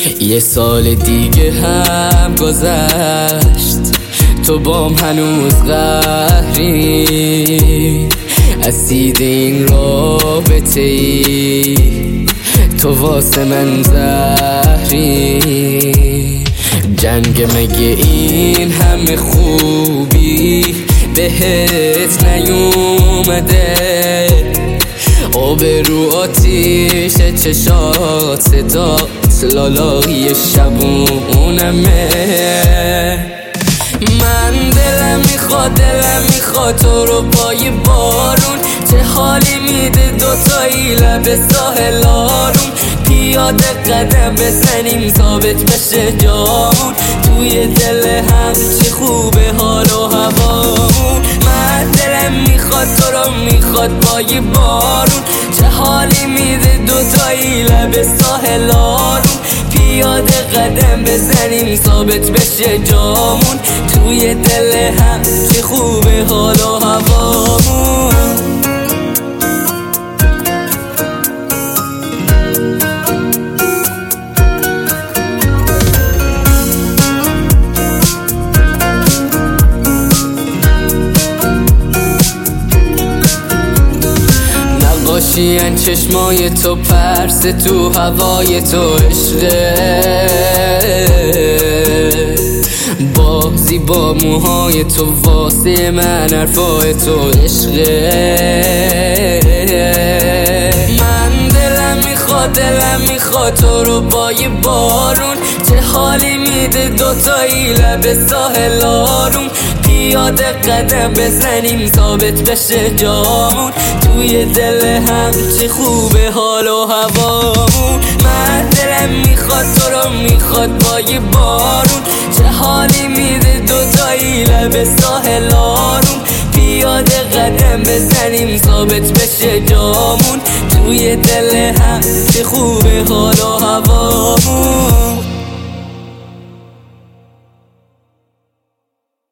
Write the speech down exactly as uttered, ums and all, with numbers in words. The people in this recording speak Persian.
یه سال دیگه هم گذشت، تو بام هنوز قهری، اسید این رابطه ای، تو واسه من زهری. جنگ مگه این همه خوبی بهت نیومده؟ آبرو آتیش چشات، صدات لالایی شبونمه. من دلم میخواد دلم میخواد تو رو پای بارون، چه حالی میده دوتایی لب ساحل آروم، پیاده قدم بزنیم ثابت بشه جامون، توی دل هم چه خوبه حال و هوامون. من دلم میخواد تو رو میخواد پای بارون، چه حالی میده دوتایی لب ساحل آروم، پیاده قدم بزنیم ثابت بشه جامون، توی دل هم چه خوبه حال و هوامون. نقاشی‌ان چشمای تو، پرس تو هوای تو، عشقه بازی با موهای تو، واسه من حرفای تو، عشقه. من دلم میخواد دلم میخواد تو رو پای بارون، چه حالی میده دوتایی لب ساحل آروم، پیاده قدم بزنیم ثابت بشه جامون، توی دل هم چه خوبه حال و هوامون. من دلم میخواد تو رو میخواد پای بارون، چه حالی میده دوتایی لب ساحل آروم، پیاده قدم بزنیم ثابت بشه جامون، توی دل هم چه خوبه حال و هوامون.